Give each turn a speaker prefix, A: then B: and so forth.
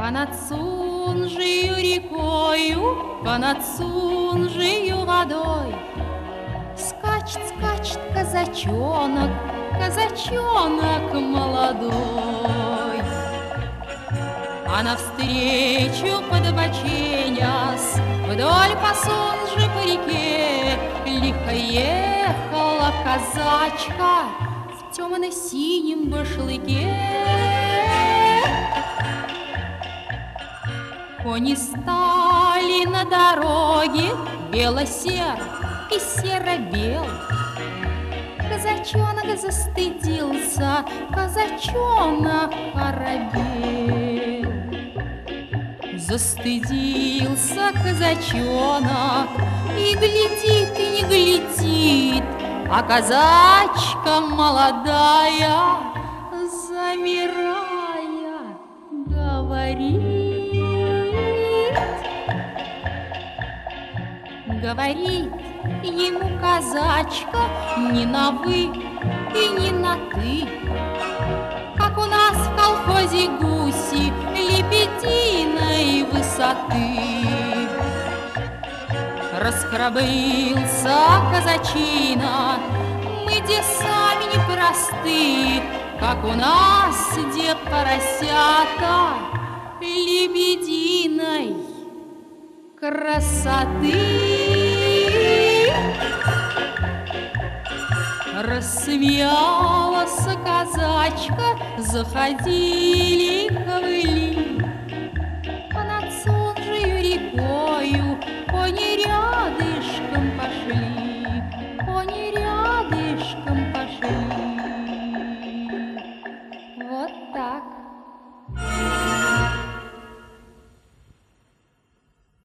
A: Понад Сунжею рекою, понад Сунжею водой скачет, скачет казачонок, казачонок молодой. А навстречу подбоченясь вдоль по Сунже по реке лихо ехала казачка в темно-синем башлыке. Кони стали на дороге бело-сер и серо-бел. Казачонок застыдился, казачонок оробел. Застыдился казачонок и глядит, и не глядит, а казачка молодая, замирая, говорит. Говорит ему казачка не на «вы» и не на «ты», как у нас в колхозе гуси лебединой высоты. Расхрабрился казачина, мы де сами непросты, как у нас де поросята лебединой красоты. Рассмеялась казачка, заходили ковыли, понад Сунжею рекою кони рядышком пошли, кони рядышком пошли. Вот так.